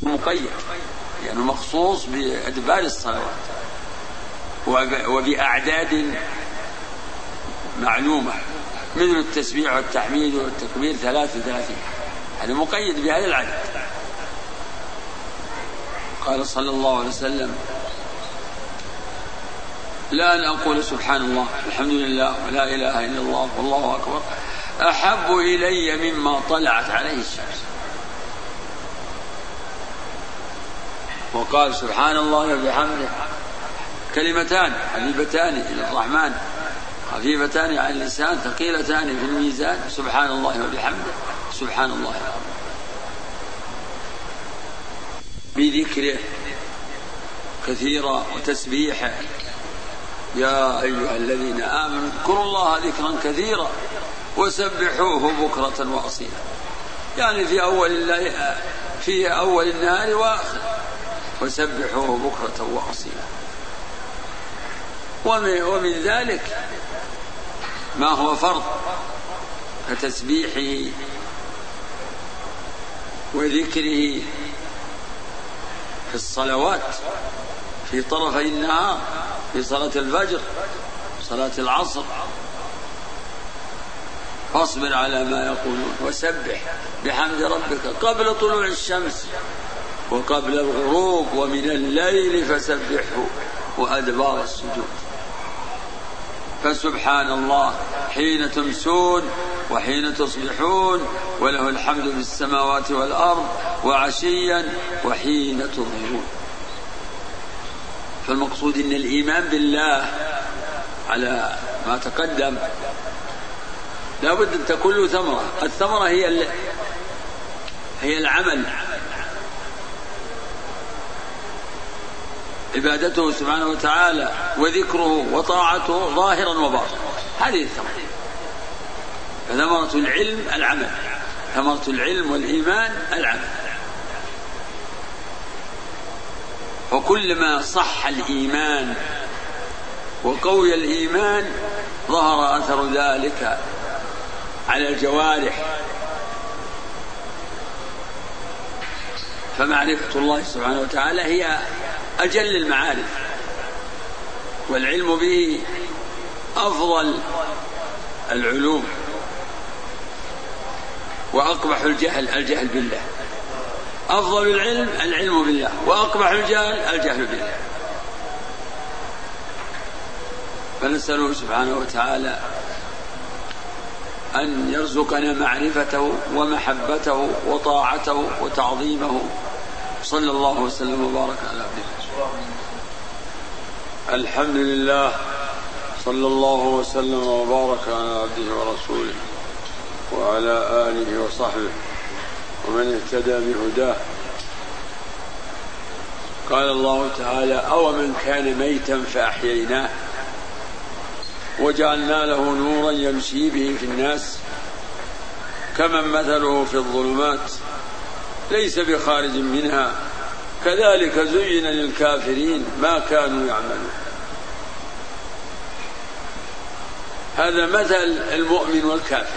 مقيد يعني مخصوص بأدبار الصلوات وبأعداد معلومة مثل التسبيح والتحميد والتكبير 33، هذا مقيد بهذا العدد. قال صلى الله عليه وسلم: لا أن أقول سبحان الله الحمد لله ولا إله إلا الله والله أكبر أحب إلي مما طلعت عليه الشمس. وقال سبحان الله وبحمده كلمتان حبيبتان إلى الرحمن خفيفتان على اللسان ثقيلتان في الميزان سبحان الله وبحمده سبحان الله العظيم. بذكره كثيرا وتسبيحه: يا أيها الذين آمنوا اذكروا الله ذكرا كثيرا وسبحوه بكرة وأصيلا، يعني في أول النهار وآخر، وسبحوه بكرة وأصيلا. ومن ذلك ما هو فرض كتسبيحه وذكره في الصلوات في طرفي النهار، في صلاة الفجر صلاة العصر: فاصبر على ما يقولون وسبح بحمد ربك قبل طلوع الشمس وقبل الغروب ومن الليل فسبحه وأدبار السجود. فسبحان الله حين تمسون وحين تصبحون وله الحمد في السماوات والأرض وعشيا وحين تظهرون. فالمقصود أن الإيمان بالله على ما تقدم لا بد أن تكون له ثمرة. الثمرة هي العمل، عبادته سبحانه وتعالى وذكره وطاعته ظاهرا وباطنا، هذه الثمرة. فثمرة العلم العمل، ثمرة العلم والإيمان العمل. وكلما صح الإيمان وقوي الإيمان ظهر أثر ذلك على الجوارح. فمعرفة الله سبحانه وتعالى هي أجل المعارف، والعلم به أفضل العلوم، وأقبح الجهل بالله. أفضل العلم بالله، وأقبح الجهل بالله. فنسأله سبحانه وتعالى أن يرزقنا معرفته ومحبته وطاعته وتعظيمه. صلى الله وسلم وبارك على عبده. الحمد لله، صلى الله وسلم وبارك على عبده ورسوله وعلى آله وصحبه ومن اهتدى بهداه. قال الله تعالى: أو من كان ميتا فأحييناه وجعلنا له نورا يمشي به في الناس كمن مثله في الظلمات ليس بخارج منها كذلك زين للكافرين ما كانوا يعملون. هذا مثل المؤمن والكافر.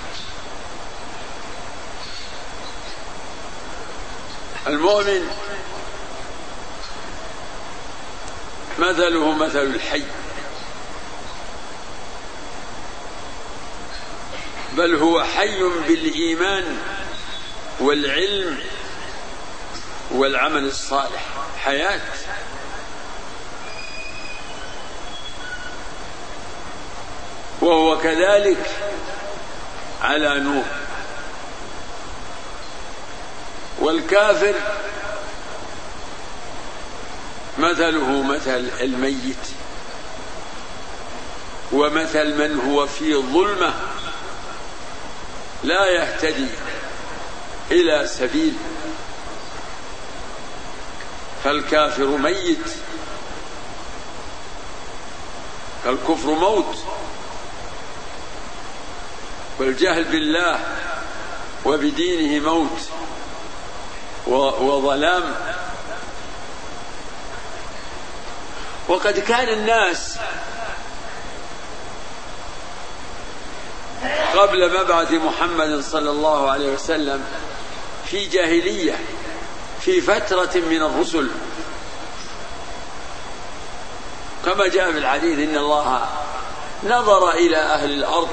المؤمن مثله مثل الحي، بل هو حي بالإيمان والعلم والعمل الصالح، حياة. وهو كذلك على نور. والكافر مثله مثل الميت، ومثل من هو في ظلمة لا يهتدي إلى سبيل. فالكافر ميت، فالكفر موت، والجهل بالله وبدينه موت وظلام. وقد كان الناس قبل مبعث محمد صلى الله عليه وسلم في جاهلية، في فترة من الرسل، كما جاء في الحديث إن الله نظر إلى أهل الأرض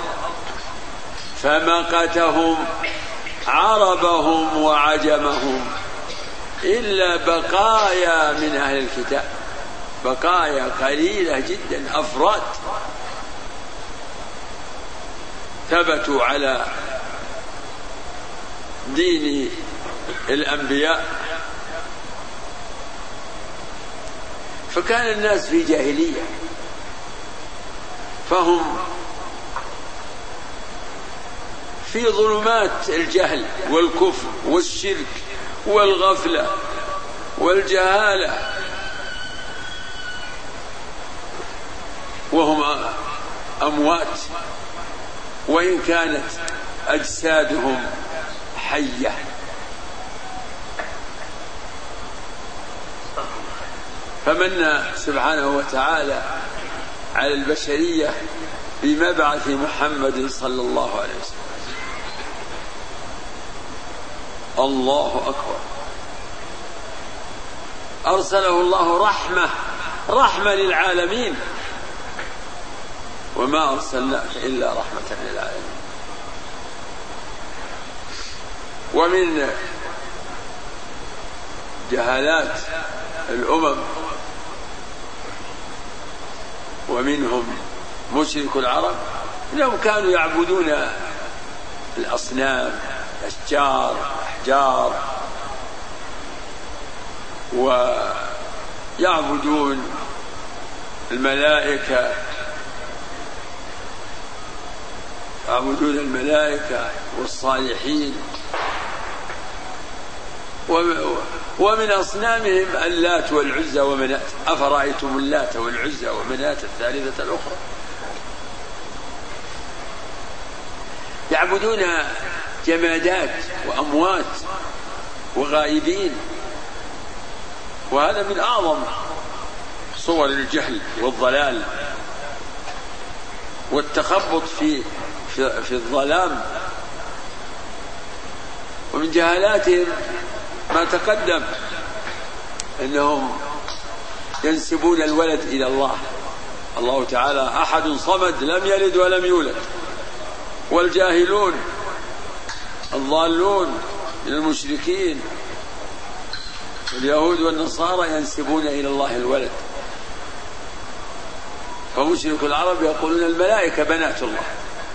فمقتهم عربهم وعجمهم إلا بقايا من أهل الكتاب، بقايا قليلة جدا، أفراد ثبتوا على دين الأنبياء. فكان الناس في جاهلية، فهم في ظلمات الجهل والكفر والشرك والغفلة والجهالة، وهم أموات وإن كانت أجسادهم حية. فمن سبحانه وتعالى على البشرية بمبعث محمد صلى الله عليه وسلم. الله أكبر. أرسله الله رحمة للعالمين، وما أرسلناك إلا رحمة للعالمين. ومن جهالات الأمم ومنهم مشرك العرب إنهم كانوا يعبدون الأصنام، الأشجار، الأحجار، ويعبدون الملائكة، يعبدون الملائكة والصالحين. ومن أصنامهم اللات والعزى ومناة، أفرأيتم اللات والعزى ومناة الثالثة الأخرى. يعبدون جمادات وأموات وغائبين، وهذا من أعظم صور الجهل والضلال والتخبط في الظلام. ومن جهالاتهم ما تقدم أنهم ينسبون الولد إلى الله. الله تعالى أحد صمد لم يلد ولم يولد. والجاهلون الضالون من المشركين اليهود والنصارى ينسبون إلى الله الولد. فمشرك العرب يقولون الملائكة بنات الله،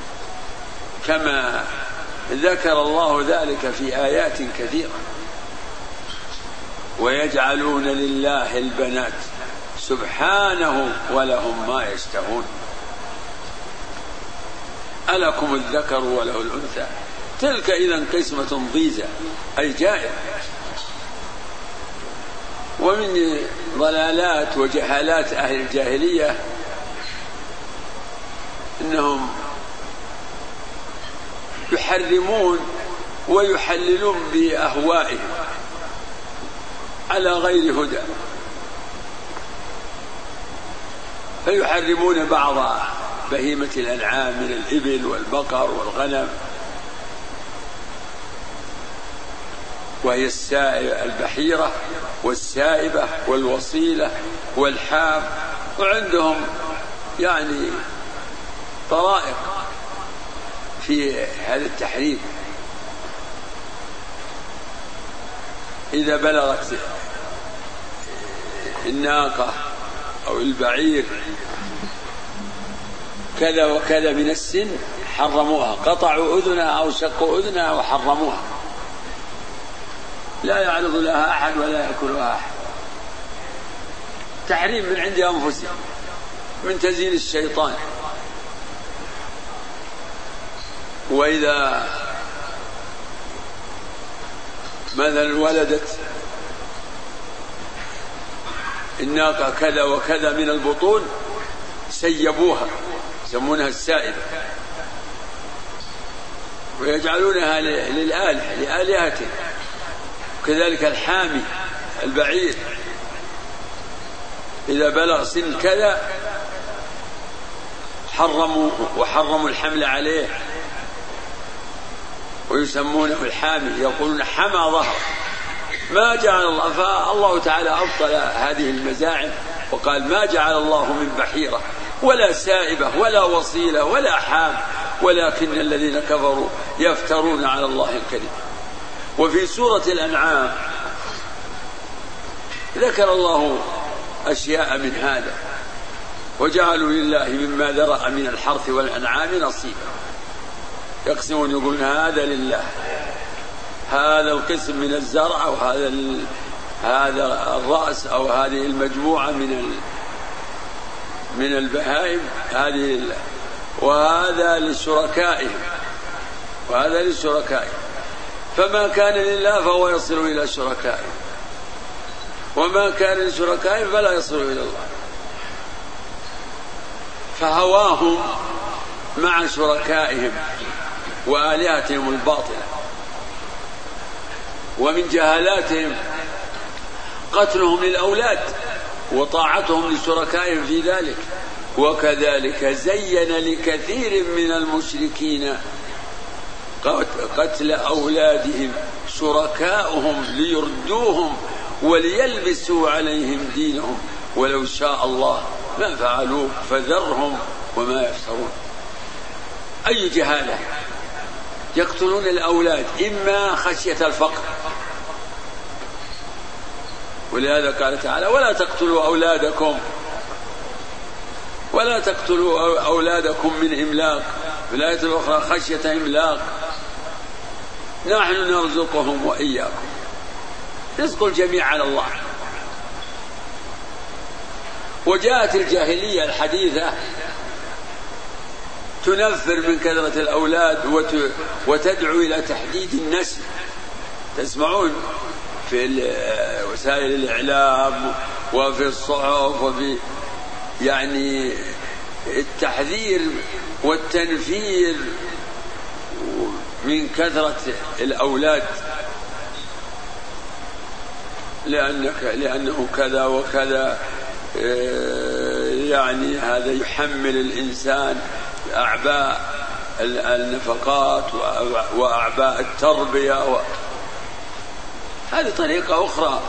كما ذكر الله ذلك في آيات كثيرة. ويجعلون لله البنات سبحانه ولهم ما يشتهون، ألكم الذكر وله الأنثى تلك إذا قسمة ضيزى، أي جائر. ومن ضلالات وجهالات أهل الجاهلية إنهم يحرمون ويحللون بأهوائهم على غير هدى، فيحرمون بعض بهيمة الأنعام من الإبل والبقر والغنم، وهي البحيرة والسائبة والوصيلة والحام. وعندهم يعني طرائق في هذا التحريم. إذا بلغت الناقة أو البعير كذا وكذا من السن حرموها، قطعوا أذنها أو شقوا أذنها وحرموها، لا يعرض لها أحد ولا يأكلها أحد. تحريم من عند أنفسهم، من تزيين الشيطان. وإذا مثلا ولدت الناقة كذا وكذا من البطون سيبوها، يسمونها السائبة، ويجعلونها لآلهته. كذلك الحامي البعير إذا بلغ سن كذا حرموه وحرموا الحمل عليه، ويسمونه الحامي، يقولون حمى ظهر، ما جعل الله، فالله تعالى أبطل هذه المزاعم وقال ما جعل الله من بحيرة ولا سائبة ولا وصيلة ولا حام، ولكن الذين كفروا يفترون على الله الكذب. وفي سورة الأنعام ذكر الله أشياء من هذا، وجعلوا لله مما ذرأ من الحرث والأنعام نصيبا، يقسمون يقولون هذا لله، هذا القسم من الزرع أو هذا الرأس أو هذه المجموعة من البهائم هذه لله، وهذا لشركائهم وهذا لشركائهم، فما كان لله فهو يصل إلى شركائهم، وما كان لشركائهم فلا يصل إلى الله. فهواهم مع شركائهم وآلهتهم الباطلة، ومن جهالاتهم قتلهم للأولاد وطاعتهم لشركائهم في ذلك. وكذلك زين لكثير من المشركين قتل أولادهم شركاؤهم ليردوهم وليلبسوا عليهم دينهم ولو شاء الله ما فعلوه فذرهم وما يفترون. أي جهالة! يقتلون الأولاد إما خشية الفقر، ولهذا قال تعالى ولا تقتلوا أولادكم من إملاق، في الآية الأخرى خشية إملاق، نحن نرزقهم وإياكم، رزق الجميع على الله. وجاءت الجاهلية الحديثة تنفر من كثرة الأولاد وتدعو إلى تحديد النسل. تسمعون في وسائل الإعلام وفي الصحف وفي يعني التحذير والتنفير من كثرة الأولاد، لأنه كذا وكذا، يعني هذا يحمل الإنسان أعباء النفقات وأعباء التربية هذه طريقة أخرى.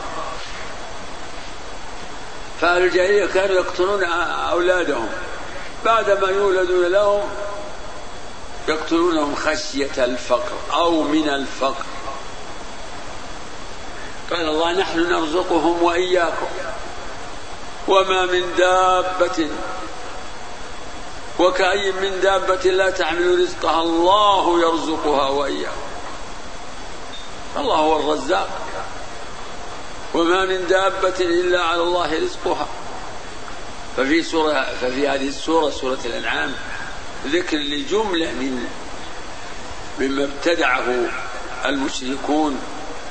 فأهل الجاهلية كانوا يقتلون أولادهم بعدما يولدون لهم، يقتلونهم خشية الفقر أو من الفقر. قال الله نحن نرزقهم وإياكم وما من دابة وكأي من دابة لا تحمل رزقها الله يرزقها وإياكم. الله هو الرزاق، وما من دابة إلا على الله رزقها. ففي هذه السورة سورة الأنعام ذكر لجملة مما ابتدعه المشركون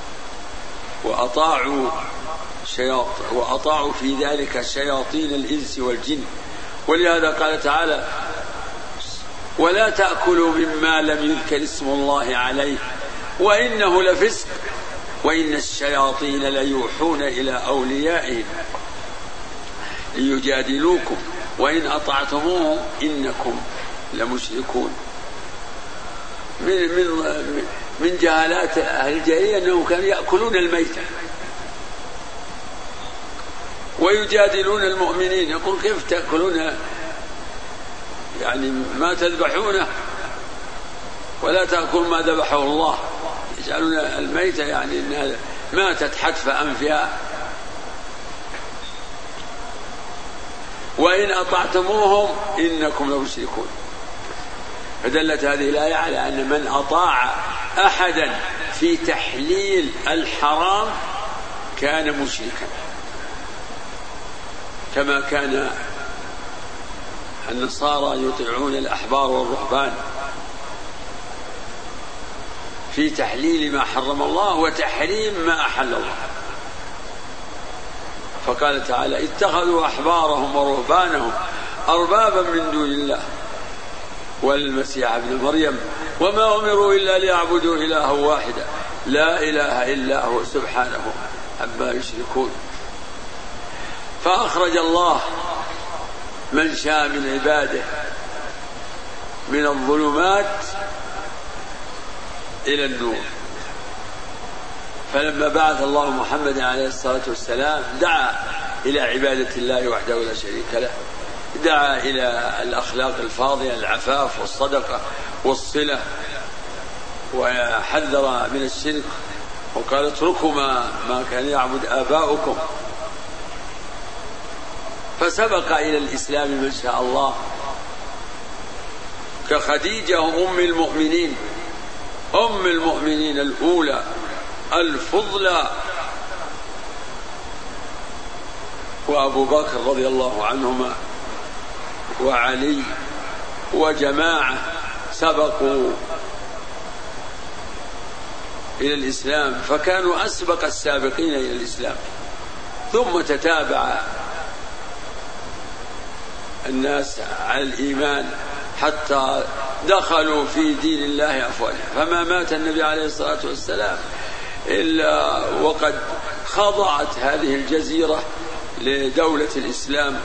وأطاعوا في ذلك شياطين الإنس والجن. ولهذا قال تعالى ولا تأكلوا مما لم يذكر اسم الله عليه وإنه لفسق وإن الشياطين ليوحون إلى أوليائهم ليجادلوكم وإن أطعتموهم إنكم لمشركون. من جهالات أهل الجاهلية أنهم كانوا يأكلون الميتة ويجادلون المؤمنين. يقول كيف تأكلون يعني ما تذبحونه ولا تأكل ما ذبحه الله، يجعلون الميتة يعني إنها ماتت حتف أنفها. وإن أطعتموهم إنكم لمشركون. فدلت هذه الآية على أن من أطاع أحدا في تحليل الحرام كان مشركا، كما كان النصارى يطيعون الأحبار والرهبان في تحليل ما حرم الله وتحريم ما أحل الله. فقال تعالى اتخذوا أحبارهم ورهبانهم أربابا من دون الله والمسيح ابن مريم وما أمروا إلا ليعبدوا إلها واحدا لا إله إلا هو سبحانه عما يشركون. فأخرج الله من شاء من عباده من الظلمات إلى النور. فلما بعث الله محمد عليه الصلاة والسلام دعا إلى عبادة الله وحده لا شريك له، دعا إلى الأخلاق الفاضلة، العفاف والصدقة والصلة، وحذر من الشرك وقال اتركوا ما كان يعبد آباؤكم. فسبق إلى الإسلام من شاء الله كخديجة أم المؤمنين الأولى الفضلى، وأبو بكر رضي الله عنهما، وعلي، وجماعة سبقوا إلى الإسلام فكانوا أسبق السابقين إلى الإسلام. ثم تتابع الناس على الإيمان حتى دخلوا في دين الله أفواجا. فما مات النبي عليه الصلاة والسلام إلا وقد خضعت هذه الجزيرة لدولة الإسلام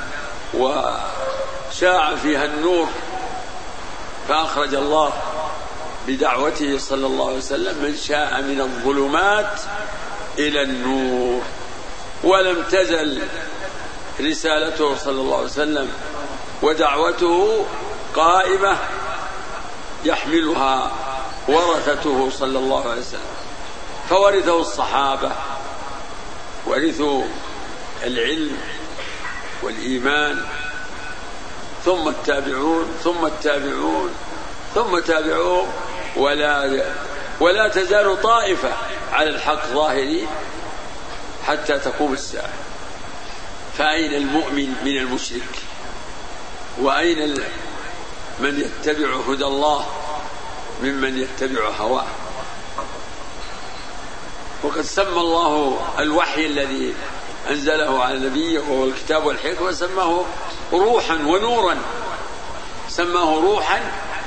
وشاع فيها النور، فأخرج الله بدعوته صلى الله عليه وسلم من شاء من الظلمات إلى النور. ولم تزل رسالته صلى الله عليه وسلم ودعوته قائمة يحملها ورثته صلى الله عليه وسلم، فورثه الصحابة، ورثوا العلم والإيمان، ثم التابعون ثم التابعون ثم تابعوه، ولا تزال طائفة على الحق ظاهرين حتى تقوم الساعة. فأين المؤمن من المشرك؟ وأين من يتبع هدى الله ممن يتبع هواه؟ وقد سمى الله الوحي الذي أنزله على نبيه وهو الكتاب والحكمة سماه روحا ونورا. سماه روحا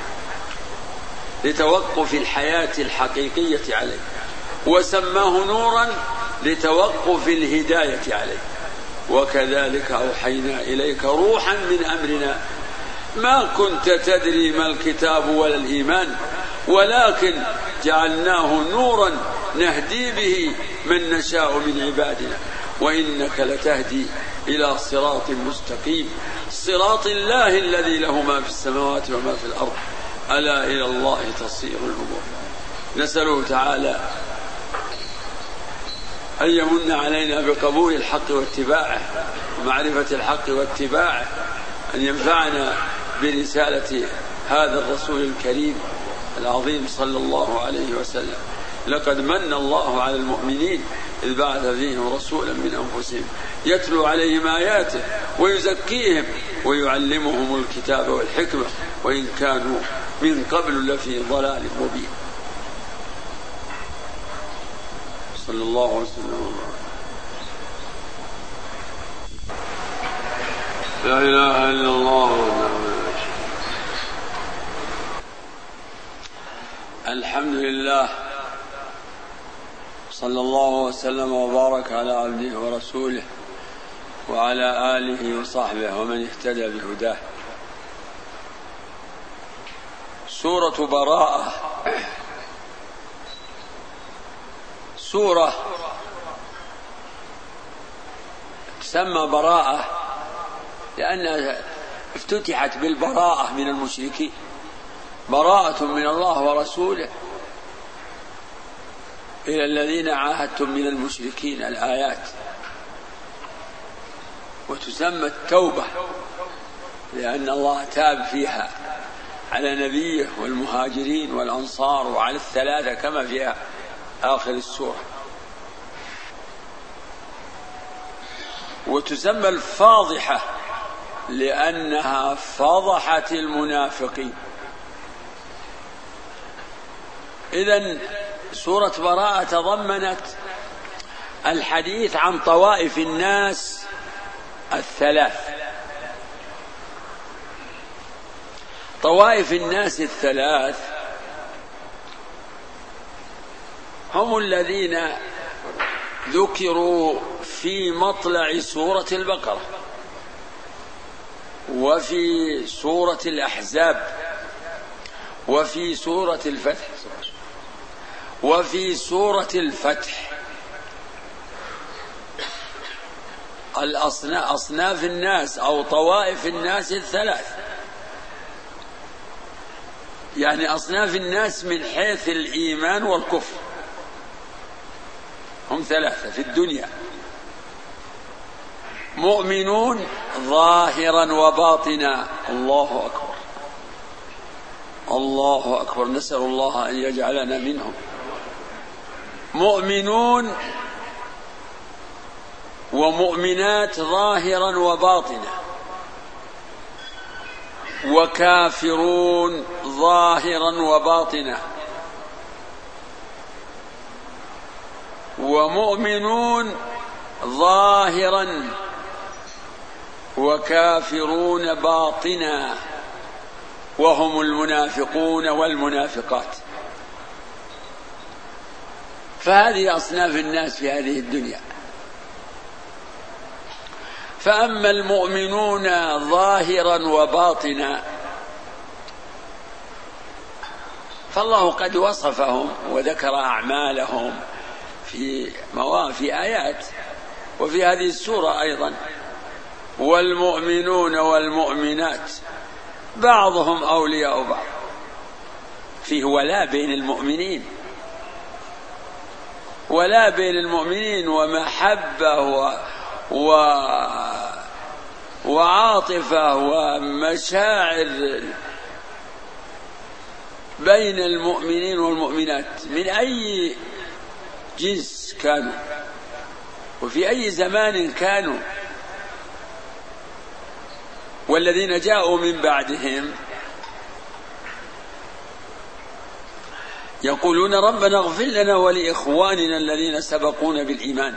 لتوقف الحياة الحقيقية عليه، وسماه نورا لتوقف الهداية عليه. وكذلك أوحينا إليك روحا من أمرنا ما كنت تدري ما الكتاب ولا الإيمان ولكن جعلناه نورا نهدي به من نشاء من عبادنا وإنك لتهدي إلى صراط مستقيم صراط الله الذي له ما في السماوات وما في الأرض ألا إلى الله تصير الأمور. نسأله تعالى أن يمن علينا بقبول الحق واتباعه ومعرفة الحق واتباعه، أن ينفعنا برسالة هذا الرسول الكريم العظيم صلى الله عليه وسلم. لقد من الله على المؤمنين إذ بعث فيهم رسولا من أنفسهم يتلو عليهم آياته ويزكيهم ويعلمهم الكتاب والحكمة وإن كانوا من قبل لفي ضلال مبين. صلى الله عليه وسلم. لا إله إلا الله. الحمد لله، صلى الله وسلم وبارك على عبده ورسوله وعلى آله وصحبه ومن اهتدى بهداه. سورة براءة سورة تسمى براءة لأنها افتتحت بالبراءة من المشركين، براءة من الله ورسوله إلى الذين عاهدتم من المشركين الآيات. وتسمى التوبة لأن الله تاب فيها على نبيه والمهاجرين والأنصار وعلى الثلاثة كما في آخر السورة. وتسمى الفاضحة لأنها فضحت المنافقين. إذن سورة براءة تضمنت الحديث عن طوائف الناس الثلاث. طوائف الناس الثلاث هم الذين ذكروا في مطلع سورة البقرة وفي سورة الأحزاب وفي سورة الفتح وفي سورة الفتح أصناف الناس أو طوائف الناس الثلاث، يعني أصناف الناس من حيث الإيمان والكفر هم ثلاثة في الدنيا: مؤمنون ظاهرا وباطنا. الله أكبر الله أكبر، نسأل الله أن يجعلنا منهم. مؤمنون ومؤمنات ظاهرا وباطنا، وكافرون ظاهرا وباطنا، ومؤمنون ظاهرا وكافرون باطنا، وهم المنافقون والمنافقات. فهذه أصناف الناس في هذه الدنيا. فأما المؤمنون ظاهرا وباطنا فالله قد وصفهم وذكر أعمالهم في آيات وفي هذه السورة أيضا: والمؤمنون والمؤمنات بعضهم أولياء بعض. فيه ولا بين المؤمنين، ولا بين المؤمنين، ومحبة وعاطفة ومشاعر بين المؤمنين والمؤمنات من أي جنس كانوا وفي أي زمان كانوا. والذين جاءوا من بعدهم يقولون ربنا اغفر لنا ولإخواننا الذين سبقونا بالإيمان.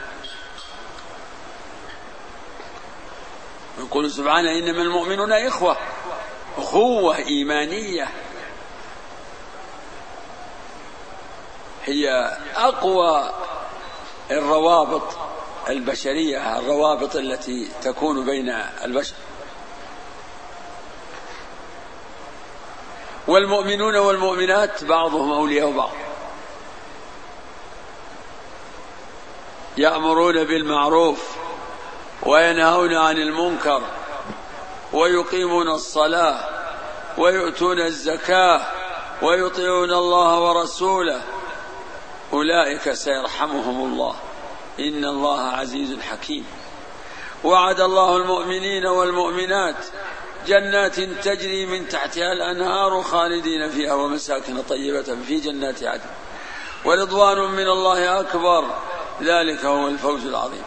يقول سبحانه: إنما المؤمنون إخوة، أخوة إيمانية هي أقوى الروابط البشرية، الروابط التي تكون بين البشر. والمؤمنون والمؤمنات بعضهم أولياء بعض، يأمرون بالمعروف وينهون عن المنكر ويقيمون الصلاة ويؤتون الزكاة ويطيعون الله ورسوله، أولئك سيرحمهم الله إن الله عزيز حكيم. وعد الله المؤمنين والمؤمنات جنات تجري من تحتها الأنهار خالدين فيها ومساكن طيبة في جنات عدن ورضوان من الله أكبر، ذلك هو الفوز العظيم.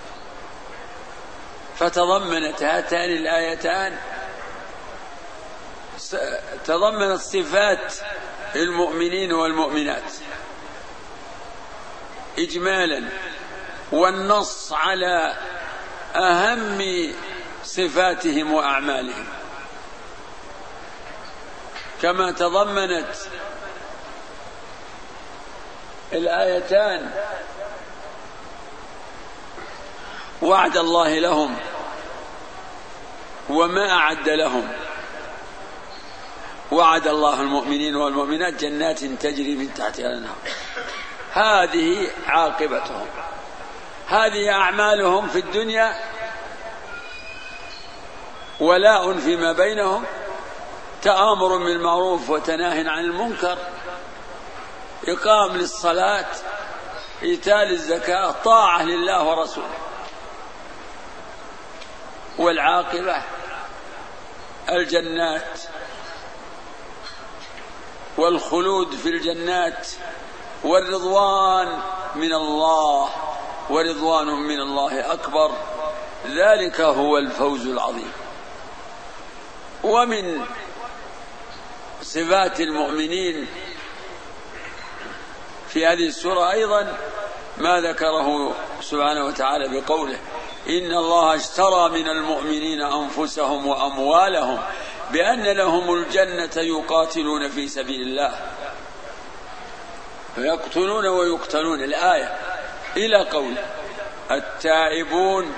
فتضمنت هاتان الآيتان تضمنت صفات المؤمنين والمؤمنات إجمالا، والنص على أهم صفاتهم وأعمالهم، كما تضمنت الآيتان وعد الله لهم وما أعد لهم. وعد الله المؤمنين والمؤمنات جنات تجري من تحتها الأنهار، هذه عاقبتهم، هذه أعمالهم في الدنيا، ولاء فيما بينهم، تآمر بالمعروف وتناهي عن المنكر، إقام للصلاة، إيتاء الزكاة، طاعة لله ورسوله. والعاقبة الجنات والخلود في الجنات والرضوان من الله، ورضوان من الله أكبر، ذلك هو الفوز العظيم. ومن صفات المؤمنين في هذه السورة أيضا ما ذكره سبحانه وتعالى بقوله: إن الله اشترى من المؤمنين أنفسهم وأموالهم بأن لهم الجنة يقاتلون في سبيل الله فيقتلون ويقتلون، الآية إلى قول: التائبون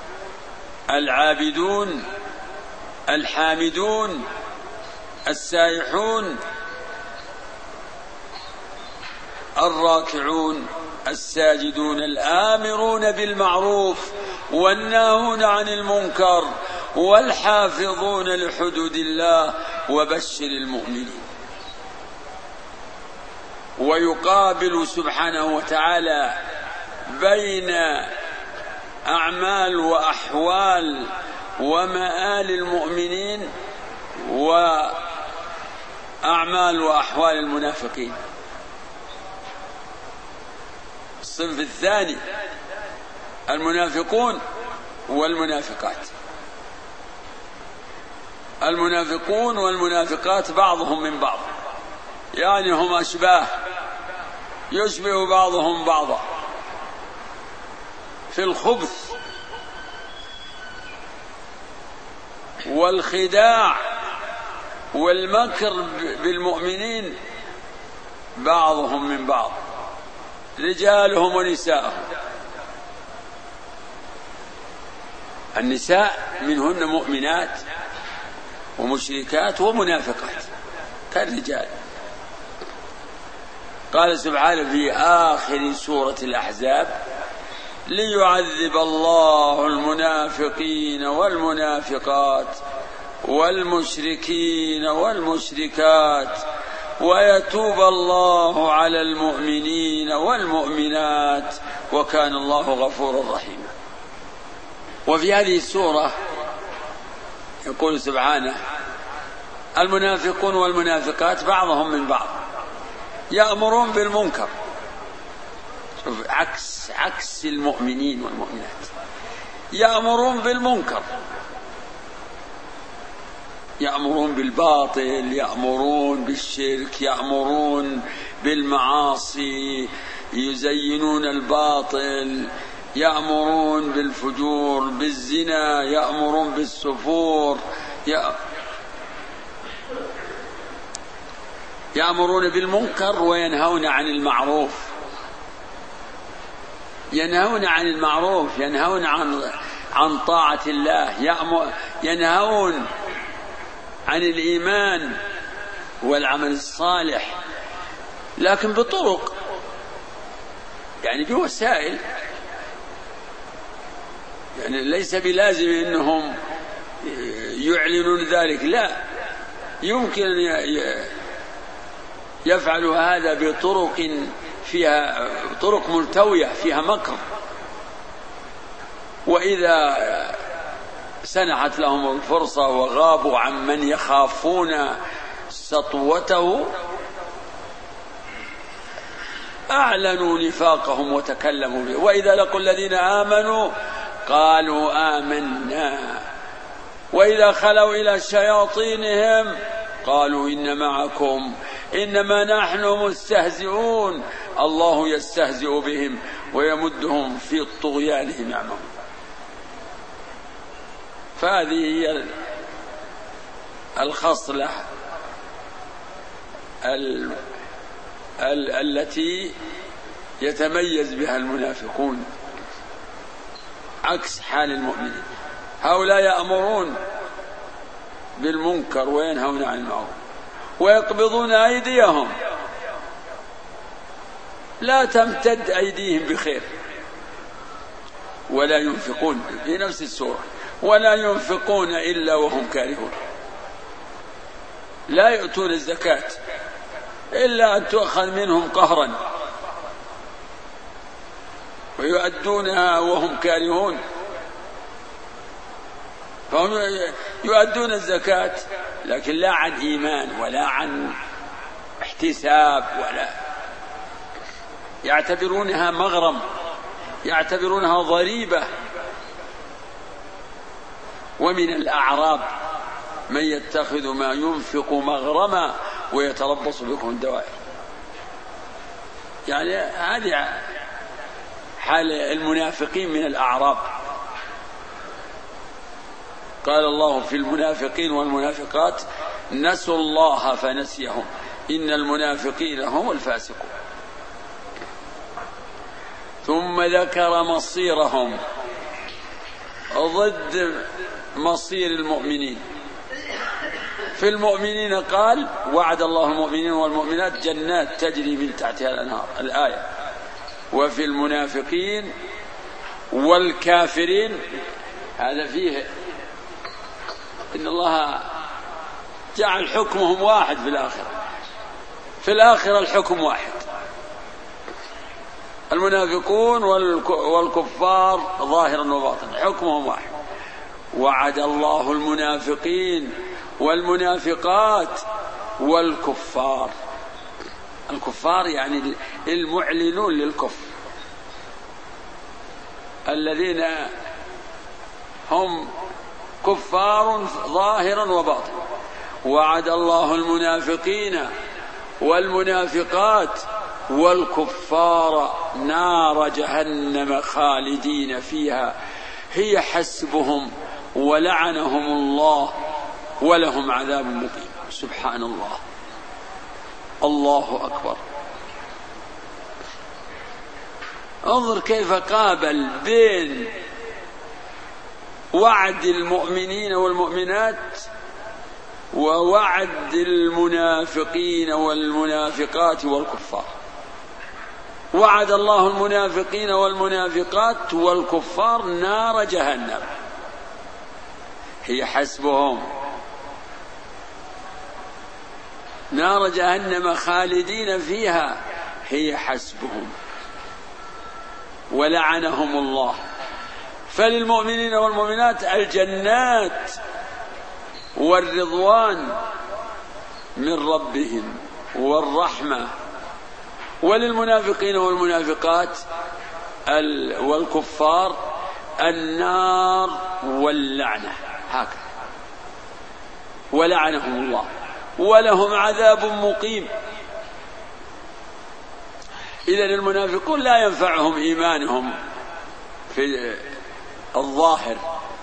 العابدون الحامدون السائحون الراكعون الساجدون الآمرون بالمعروف والناهون عن المنكر والحافظون لحدود الله وبشر المؤمنين. ويقابل سبحانه وتعالى بين أعمال وأحوال ومآل المؤمنين وأعمال وأحوال المنافقين. الصنف الثاني المنافقون والمنافقات. المنافقون والمنافقات بعضهم من بعض، يعني هم أشباه، يشبه بعضهم بعضا في الخبث والخداع والمكر بالمؤمنين، بعضهم من بعض، رجالهم ونساءهم. النساء منهن مؤمنات ومشركات ومنافقات كالرجال. قال سبحانه في آخر سورة الأحزاب: ليعذب الله المنافقين والمنافقات والمشركين والمشركات ويتوب الله على المؤمنين والمؤمنات وكان الله غفورا رحيما. وفي هذه السورة يقول سبحانه: المنافقون والمنافقات بعضهم من بعض، يأمرون بالمنكر. شوف، عكس المؤمنين والمؤمنات، يأمرون بالمنكر، يأمرون بالباطل، يأمرون بالشرك، يأمرون بالمعاصي، يزينون الباطل، يأمرون بالفجور، بالزنا، يأمرون بالسفور، يأمرون بالمنكر وينهون عن المعروف. ينهون عن المعروف، ينهون عن طاعة الله، ينهون عن الإيمان والعمل الصالح، لكن بطرق، يعني بوسائل، يعني ليس بلازم أنهم يعلنون ذلك، لا، يمكن أن يفعلوا هذا بطرق فيها طرق ملتوية فيها مكر. وإذا سنحت لهم الفرصة وغابوا عن من يخافون سطوته أعلنوا نفاقهم وتكلموا به. وإذا لقوا الذين آمنوا قالوا آمنا وإذا خلوا إلى شياطينهم قالوا إن معكم إنما نحن مستهزئون الله يستهزئ بهم ويمدهم في طغيانهم يعمهون. فهذه هي الخصلة التي يتميز بها المنافقون عكس حال المؤمنين. هؤلاء يأمرون بالمنكر وينهون عن المعروف ويقبضون أيديهم، لا تمتد أيديهم بخير، ولا ينفقون في نفس السورة، ولا ينفقون إلا وهم كارهون. لا يؤتون الزكاة إلا أن تؤخذ منهم قهرا، ويؤدونها وهم كارهون. فهم يؤدون الزكاة لكن لا عن إيمان ولا عن احتساب، ولا يعتبرونها مغرم، يعتبرونها ضريبة. ومن الأعراب من يتخذ ما ينفق مغرما ويتربص بكم الدوائر. يعني هذه حال المنافقين من الأعراب. قال الله في المنافقين والمنافقات: نسوا الله فنسيهم إن المنافقين هم الفاسقون. ثم ذكر مصيرهم ضد مصير المؤمنين. في المؤمنين قال: وعد الله المؤمنين والمؤمنات جنات تجري من تحتها الأنهار، الآية. وفي المنافقين والكافرين هذا فيه إن الله جعل حكمهم واحد في الآخرة الحكم واحد. المنافقون والكفار ظاهرا وباطنا حكمهم واحد. وعد الله المنافقين والمنافقات والكفار. الكفار يعني المعلنون للكفر الذين هم كفار ظاهرا وباطنا. وعد الله المنافقين والمنافقات والكفار نار جهنم خالدين فيها هي حسبهم ولعنهم الله ولهم عذاب مقيم. سبحان الله. الله أكبر. انظر كيف قابل بين وعد المؤمنين والمؤمنات ووعد المنافقين والمنافقات والكفار. وعد الله المنافقين والمنافقات والكفار نار جهنم هي حسبهم، نار جهنم خالدين فيها هي حسبهم ولعنهم الله. فللمؤمنين والمؤمنات الجنات والرضوان من ربهم والرحمة، وللمنافقين والمنافقات والكفار النار واللعنة هكذا ولعنهم الله ولهم عذاب مقيم. إذن المنافقون لا ينفعهم إيمانهم في الظاهر،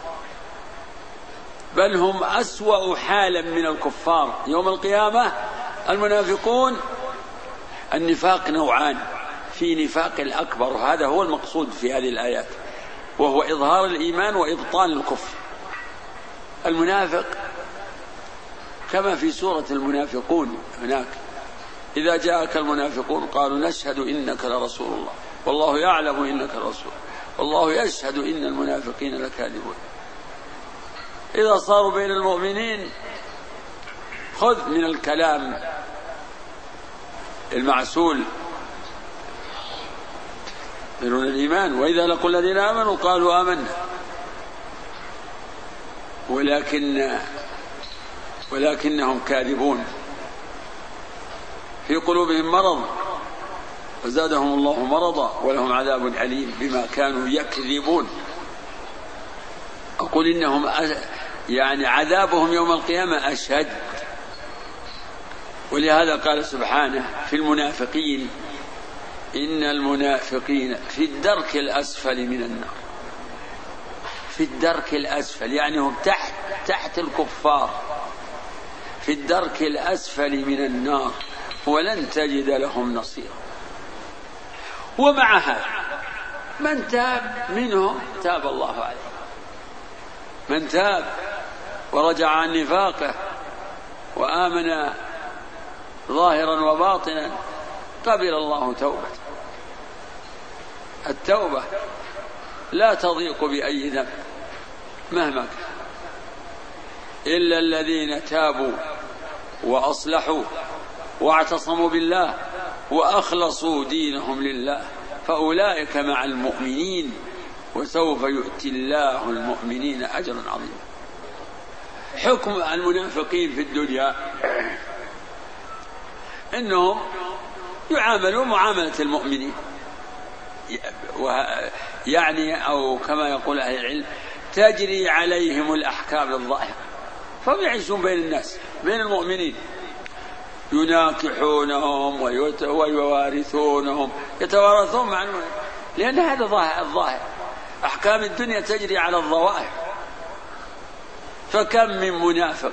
بل هم أسوأ حالا من الكفار يوم القيامة. المنافقون النفاق نوعان، في نفاق الأكبر وهذا هو المقصود في هذه الآيات، وهو إظهار الإيمان وإبطان الكفر. المنافق كما في سورة المنافقون هناك إذا جاءك المنافقون قالوا نشهد إنك لرسول الله والله يعلم إنك لرسول والله يشهد إن المنافقين لكاذبون. إذا صاروا بين المؤمنين خذ من الكلام المعسول يقولون الإيمان، وإذا لقوا الذين آمنوا قالوا آمنا ولكنهم كاذبون في قلوبهم مرض فزادهم الله مرضا ولهم عذاب أليم بما كانوا يكذبون. أقول إنهم يعني عذابهم يوم القيامة أشد. ولهذا قال سبحانه في المنافقين إن المنافقين في الدرك الأسفل من النار. في الدرك الأسفل يعني هم تحت الكفار، في الدرك الأسفل من النار ولن تجد لهم نصيرا. ومع هذا من تاب منهم تاب الله عليه، من تاب ورجع عن نفاقه وآمن ظاهرا وباطنا قبل الله توبته. التوبة لا تضيق بأي ذنب مهما كان، إلا الذين تابوا وأصلحوا واعتصموا بالله وأخلصوا دينهم لله فأولئك مع المؤمنين وسوف يؤتي الله المؤمنين أجرا عظيما. حكم المنافقين في الدنيا إنهم يعاملوا معاملة المؤمنين، يعني أو كما يقول أهل العلم تجري عليهم الأحكام الظاهرة، فهم يعيشون بين الناس بين المؤمنين يناكحونهم ويوارثونهم يتوارثون مع المؤمنين، لأن هذا الظاهر. أحكام الدنيا تجري على الظواهر. فكم من منافق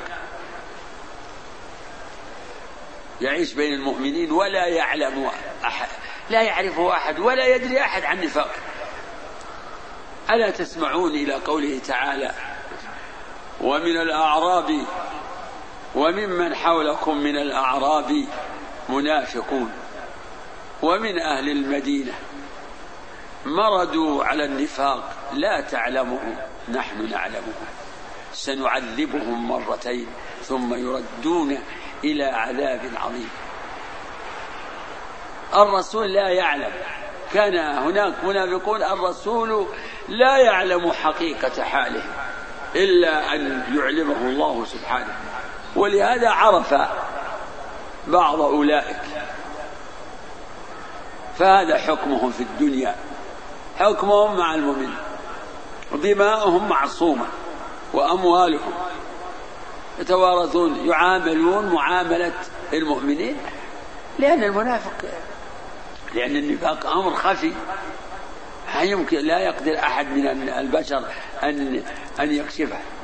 يعيش بين المؤمنين ولا يعلم أحد، لا يعرفه أحد ولا يدري أحد عن نفاقه. ألا تسمعون إلى قوله تعالى ومن الأعراب وممن حولكم من الأعراب منافقون ومن أهل المدينة مردوا على النفاق لا تعلمه نحن نعلمه سنعذبهم مرتين ثم يردون إلى عذاب عظيم. الرسول لا يعلم، كان هناك منافقون الرسول لا يعلم حقيقة حاله إلا أن يعلمه الله سبحانه، ولهذا عرف بعض أولئك. فهذا حكمهم في الدنيا، حكمهم مع المؤمن، دماؤهم معصومة وأموالهم يتوارثون، يعاملون معاملة المؤمنين، لأن النفاق أمر خفي يمكن لا يقدر أحد من البشر أن يكشفه.